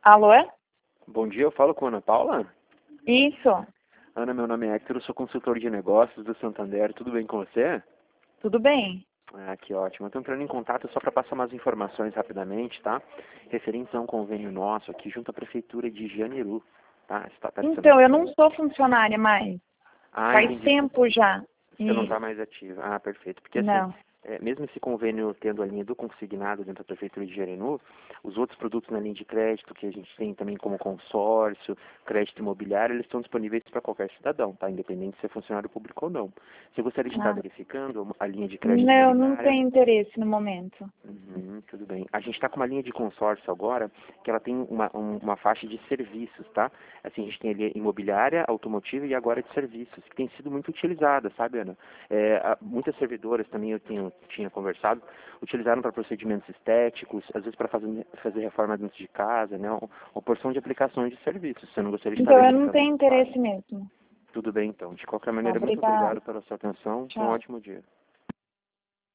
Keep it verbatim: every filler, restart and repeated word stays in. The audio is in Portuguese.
Alô? Bom dia, eu falo com a Ana Paula. Isso. Ana, meu nome é Héctor, eu sou consultor de negócios do Santander, tudo bem com você? Tudo bem? Ah, que ótimo. Eu estou entrando em contato só para passar umas informações rapidamente, tá? Referentes a um convênio nosso aqui junto à Prefeitura de Janeiro, tá? Está aparecendo Então, eu aqui. não sou funcionária mais. Ah, Faz entendi. tempo já. Você não está Isso. mais ativa. Ah, perfeito. Porque assim, Não. é, mesmo esse convênio tendo a linha do consignado dentro da Prefeitura de Jarinu, os outros produtos na linha de crédito que a gente tem também como consórcio, crédito imobiliário, eles estão disponíveis para qualquer cidadão, tá? Independente de ser funcionário público ou não. Você gostaria de estar Ah. verificando a linha de crédito Não, não imobiliária? tenho interesse no momento. Uhum, tudo bem. A gente está com uma linha de consórcio agora, que ela tem uma, um- uma faixa de serviços, tá? Assim, a gente tem ali imobiliária, automotiva e agora de serviços, que tem sido muito utilizada, sabe, Ana? É, a- muitas servidoras também eu tenho, tinha conversado, utilizaram para procedimentos estéticos, às vezes para fazer, fazer reforma dentro de casa, né? Uma, uma porção de aplicações de serviços. Você não gostaria de estar Então, eu não verificando tenho essa parte? interesse mesmo. Tudo bem, então. De qualquer Tá, maneira, muito obrigada. obrigado pela sua atenção. Um Tchau. ótimo dia.